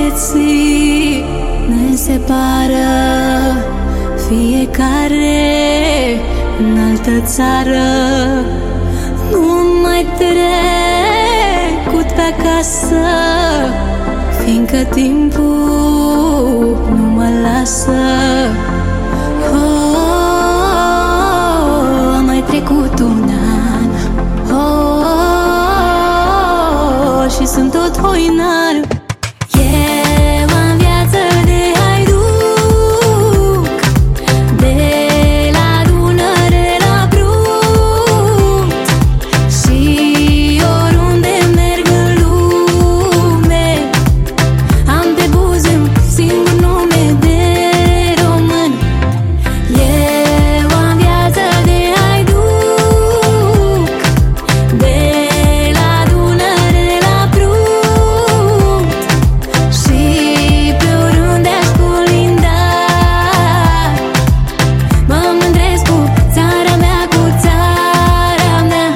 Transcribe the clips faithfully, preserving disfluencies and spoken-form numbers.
vieții ne separă, fiecare în altă țară. Nu mai trecut pe acasă, fiindcă timpul nu mă lasă. Oh, a mai trecut un an, oh, oh, oh, și sunt tot hoinar. Eu am viață de haiduc, de la Dunăre la Prut, și oriunde merg în lume am pe buze un singur nume de român. Eu am viață de haiduc, de la Dunăre la Prut, și pe oriunde aș colinda mă mândresc cu țara mea, cu țara mea.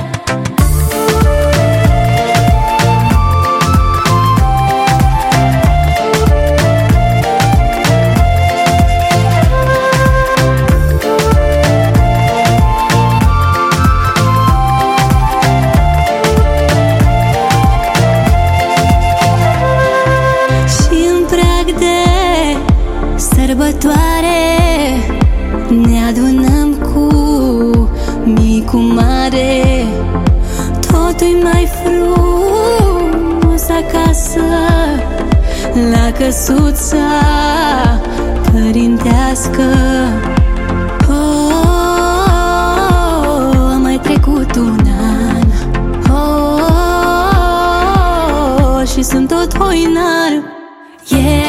Și-n prag de sărbătoare ne adunăm cu micu mare. Totul-i mai frumos acasă, la căsuța părintească. Oh, a mai trecut un an, oh, oh, oh, și sunt tot hoinar. Yeah.